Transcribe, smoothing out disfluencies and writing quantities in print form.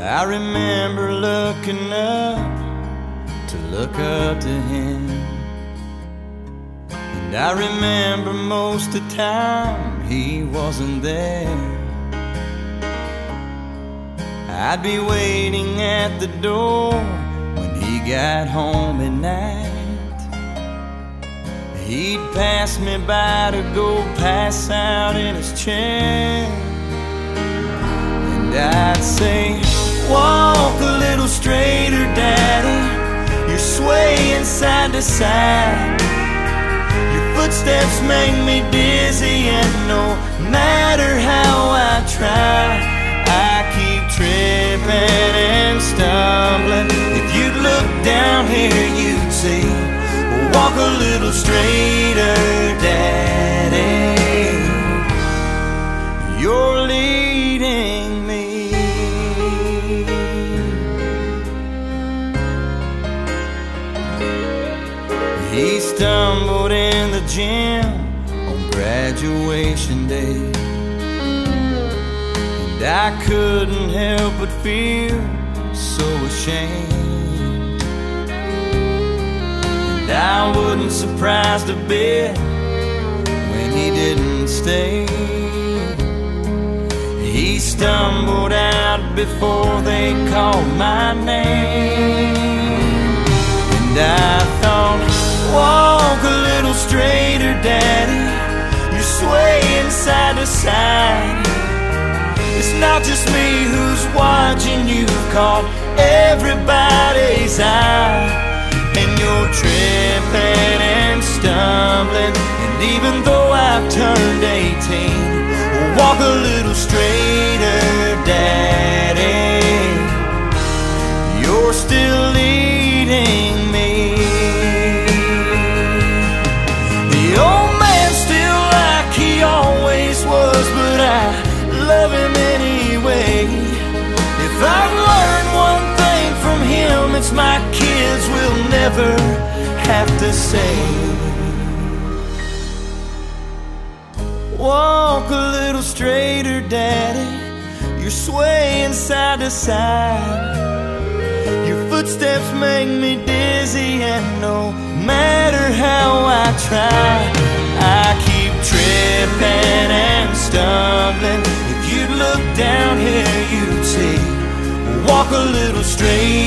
I remember looking up to look up to him, and I remember most of the time he wasn't there. I'd be waiting at the door when he got home at night. He'd pass me by to go pass out in his chair, and I'd say, walk a little straighter, Daddy, you're swaying side to side. Your footsteps make me dizzy, and no matter how I try, I keep tripping and stumbling. If you'd look down here, you'd see, walk a little straighter, Daddy, you're leading me. He stumbled in the gym on graduation day, and I couldn't help but feel so ashamed. And I wasn't surprised a bit when he didn't stay. He stumbled out before they called my name, and I thought, walk a little straighter, Daddy, you're swaying side to side. It's not just me who's watching, you've caught everybody's eye, and you're tripping and stumbling. And even though I've turned 18, walk a little straighter, Daddy, you're still leading me. The old man's still like he always was, but I love him anyway. If I've learned one thing from him, it's my kids will never have to say, walk a little straighter, Daddy, you're swaying side to side. Your footsteps make me dizzy, and no matter how I try, I keep tripping and stumbling. If you'd look down here, you'd see, walk a little straighter,